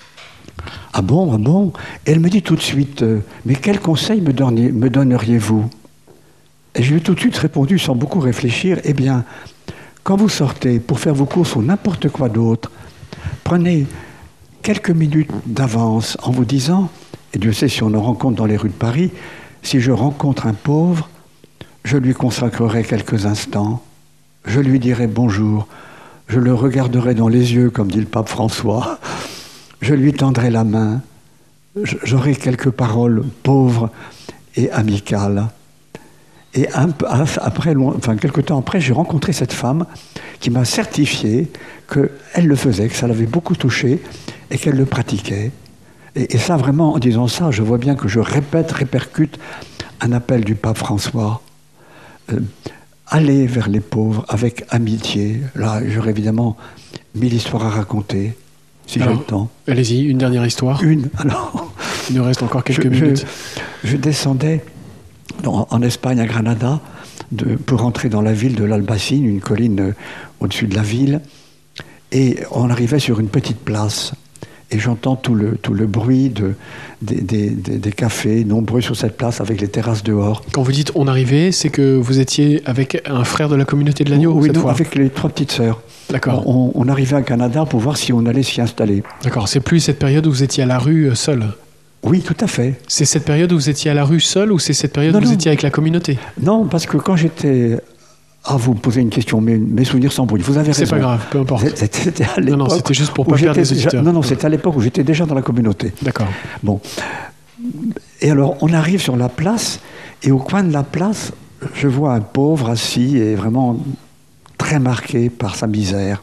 « Ah bon, ah bon ?» Et elle me dit tout de suite euh, « Mais quel conseil me, donniez, me donneriez-vous » Et je lui ai tout de suite répondu sans beaucoup réfléchir « Eh bien, quand vous sortez pour faire vos courses ou n'importe quoi d'autre, prenez quelques minutes d'avance en vous disant, et Dieu sait si on en rencontre dans les rues de Paris, si je rencontre un pauvre, je lui consacrerai quelques instants, je lui dirai bonjour, je le regarderai dans les yeux, comme dit le pape François, je lui tendrai la main, j'aurai quelques paroles pauvres et amicales. Et un, après, enfin, quelque temps après, j'ai rencontré cette femme qui m'a certifié qu'elle le faisait, que ça l'avait beaucoup touché et qu'elle le pratiquait. Et, et ça, vraiment, en disant ça, je vois bien que je répète, répercute un appel du pape François. Euh, aller vers les pauvres avec amitié. Là, j'aurais évidemment mille histoires à raconter, si alors, j'ai le temps. Allez-y, une dernière histoire. Une, alors... Il nous reste encore quelques je, minutes. Je, je descendais en, en Espagne, à Granada, de, pour rentrer dans la ville de l'Albacine, une colline euh, au-dessus de la ville, et on arrivait sur une petite place. Et j'entends tout le, tout le bruit de, des, des, des, des cafés nombreux sur cette place avec les terrasses dehors. Quand vous dites « on arrivait », c'est que vous étiez avec un frère de la communauté de l'agneau, oui, cette non, fois. Avec les trois petites sœurs. D'accord. On, on arrivait à Canada pour voir si on allait s'y installer. D'accord, c'est plus cette période où vous étiez à la rue seul. Oui, tout à fait. C'est cette période où vous étiez à la rue seul ou c'est cette période non, où vous non. étiez avec la communauté? Non, parce que quand j'étais... Ah, vous me posez une question, mes, mes souvenirs sont bruits. Vous avez raison. C'est pas grave, peu importe. C'était à non, non, c'était juste pour pas perdre les auditeurs. Non, non, c'était à l'époque où j'étais déjà dans la communauté. D'accord. Bon. Et alors, on arrive sur la place, et au coin de la place, je vois un pauvre assis et vraiment très marqué par sa misère.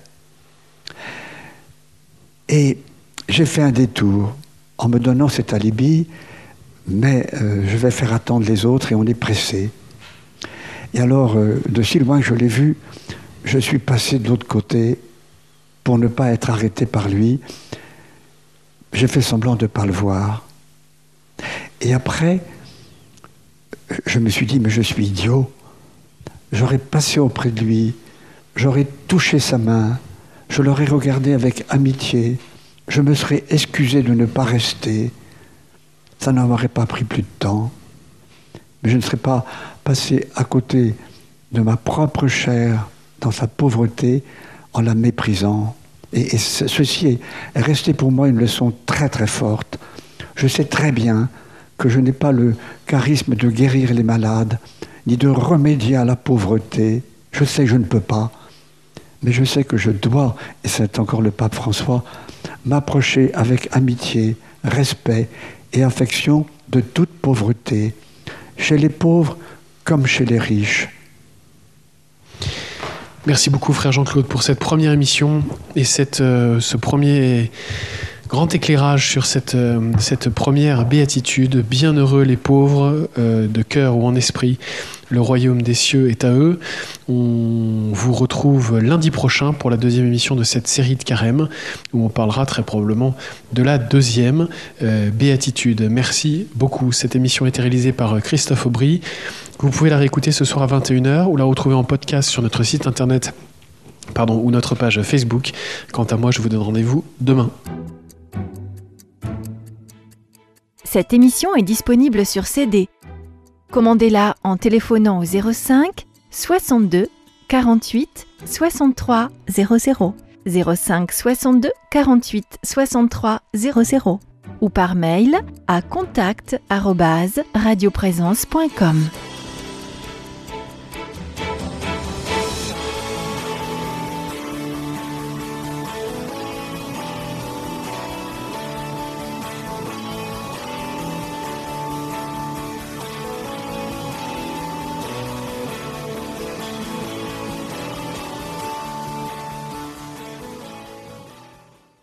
Et j'ai fait un détour en me donnant cet alibi, mais euh, je vais faire attendre les autres et on est pressé. Et alors, euh, de si loin que je l'ai vu, je suis passé de l'autre côté pour ne pas être arrêté par lui. J'ai fait semblant de ne pas le voir. Et après, je me suis dit, mais je suis idiot. J'aurais passé auprès de lui, j'aurais touché sa main, je l'aurais regardé avec amitié, je me serais excusé de ne pas rester. Ça n'aurait pas pris plus de temps. Mais je ne serais pas passé à côté de ma propre chair dans sa pauvreté en la méprisant. Et, et ceci est, est resté pour moi une leçon très très forte. Je sais très bien que je n'ai pas le charisme de guérir les malades, ni de remédier à la pauvreté. Je sais que je ne peux pas. Mais je sais que je dois, et c'est encore le pape François, m'approcher avec amitié, respect et affection de toute pauvreté, chez les pauvres comme chez les riches. Merci beaucoup, frère Jean-Claude, pour cette première émission et cette, euh, ce premier grand éclairage sur cette, euh, cette première béatitude. Bienheureux les pauvres, euh, de cœur ou en esprit, le royaume des cieux est à eux. On vous retrouve lundi prochain pour la deuxième émission de cette série de carême, où on parlera très probablement de la deuxième euh, béatitude. Merci beaucoup. Cette émission a été réalisée par Christophe Aubry. Vous pouvez la réécouter ce soir à vingt et une heures ou la retrouver en podcast sur notre site internet pardon, ou notre page Facebook. Quant à moi, je vous donne rendez-vous demain. Cette émission est disponible sur C D. Commandez-la en téléphonant au zéro cinq soixante-deux quarante-huit soixante-trois zéro zéro, zéro cinq soixante-deux quarante-huit soixante-trois zéro zéro ou par mail à contact arobase radioprésence point com.